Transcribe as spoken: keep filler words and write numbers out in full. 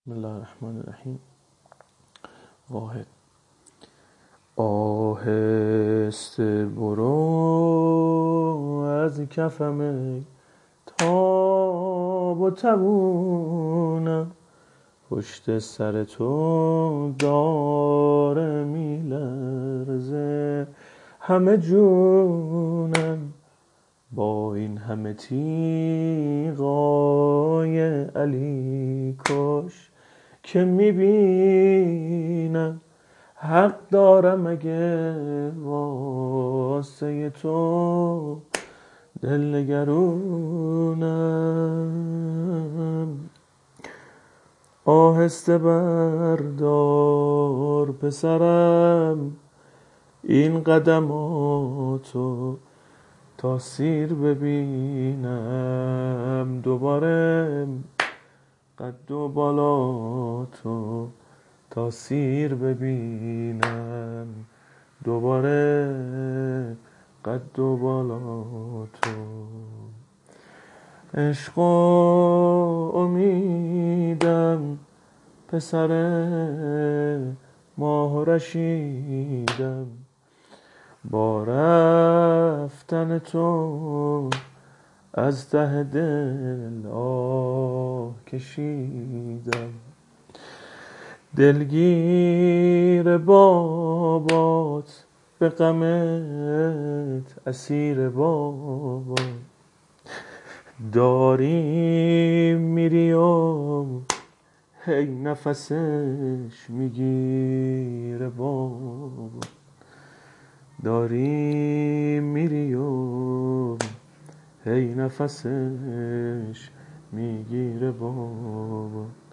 بسم الله الرحمن الرحیم. واحد. آهسته برو از کفم ای تاب و توونم، پشت سر تو داره میلرزه همه جونم، با این همه تیغای علی کش که میبینم، حق دارم اگه واسه تو دل نگرونم. آهسته بردار پسرم این قدماتو تا سیر ببینم، دوباره قد و بالاتو تا سیر ببینم، دوباره قد و بالاتو. عشق و امیدم پسر ماه رشیدم، با رفتن تو از ته دل آه کشیدم. دلگیر بابات به غمت اسیر بابا، داری میری و هی نفسش میگیره بابا، داری میری و هی نفسش میگیره بابا.